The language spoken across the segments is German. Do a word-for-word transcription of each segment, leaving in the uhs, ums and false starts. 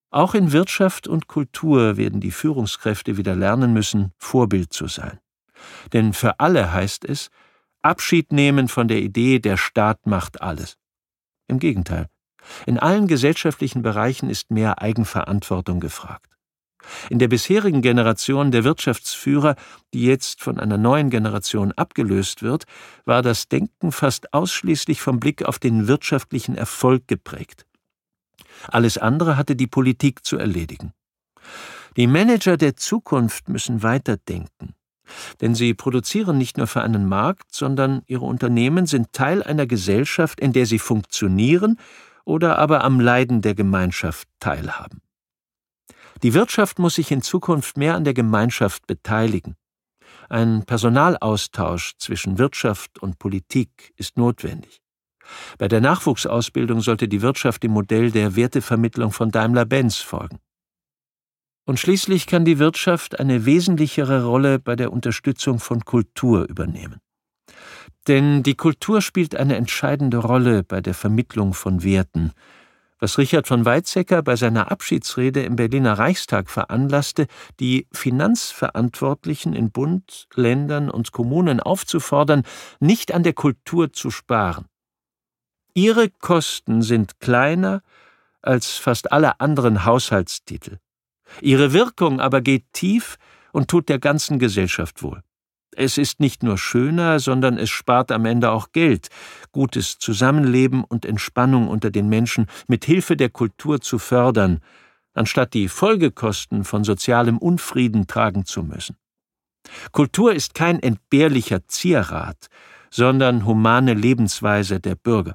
Auch in Wirtschaft und Kultur werden die Führungskräfte wieder lernen müssen, Vorbild zu sein. Denn für alle heißt es, Abschied nehmen von der Idee, der Staat macht alles. Im Gegenteil, in allen gesellschaftlichen Bereichen ist mehr Eigenverantwortung gefragt. In der bisherigen Generation der Wirtschaftsführer, die jetzt von einer neuen Generation abgelöst wird, war das Denken fast ausschließlich vom Blick auf den wirtschaftlichen Erfolg geprägt. Alles andere hatte die Politik zu erledigen. Die Manager der Zukunft müssen weiterdenken, denn sie produzieren nicht nur für einen Markt, sondern ihre Unternehmen sind Teil einer Gesellschaft, in der sie funktionieren oder aber am Leiden der Gemeinschaft teilhaben. Die Wirtschaft muss sich in Zukunft mehr an der Gemeinschaft beteiligen. Ein Personalaustausch zwischen Wirtschaft und Politik ist notwendig. Bei der Nachwuchsausbildung sollte die Wirtschaft dem Modell der Wertevermittlung von Daimler-Benz folgen. Und schließlich kann die Wirtschaft eine wesentlichere Rolle bei der Unterstützung von Kultur übernehmen. Denn die Kultur spielt eine entscheidende Rolle bei der Vermittlung von Werten. Was Richard von Weizsäcker bei seiner Abschiedsrede im Berliner Reichstag veranlasste, die Finanzverantwortlichen in Bund, Ländern und Kommunen aufzufordern, nicht an der Kultur zu sparen. Ihre Kosten sind kleiner als fast alle anderen Haushaltstitel. Ihre Wirkung aber geht tief und tut der ganzen Gesellschaft wohl. Es ist nicht nur schöner, sondern es spart am Ende auch Geld, gutes Zusammenleben und Entspannung unter den Menschen mit Hilfe der Kultur zu fördern, anstatt die Folgekosten von sozialem Unfrieden tragen zu müssen. Kultur ist kein entbehrlicher Zierrat, sondern humane Lebensweise der Bürger.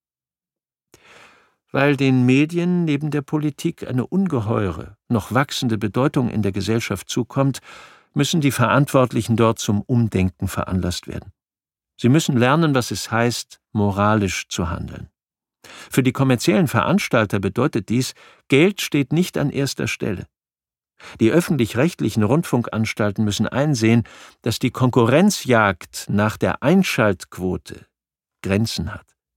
Weil den Medien neben der Politik eine ungeheure, noch wachsende Bedeutung in der Gesellschaft zukommt, müssen die Verantwortlichen dort zum Umdenken veranlasst werden. Sie müssen lernen, was es heißt, moralisch zu handeln. Für die kommerziellen Veranstalter bedeutet dies, Geld steht nicht an erster Stelle. Die öffentlich-rechtlichen Rundfunkanstalten müssen einsehen, dass die Konkurrenzjagd nach der Einschaltquote Grenzen hat.